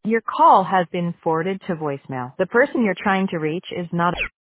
Your call has been forwarded to voicemail. The person you're trying to reach is not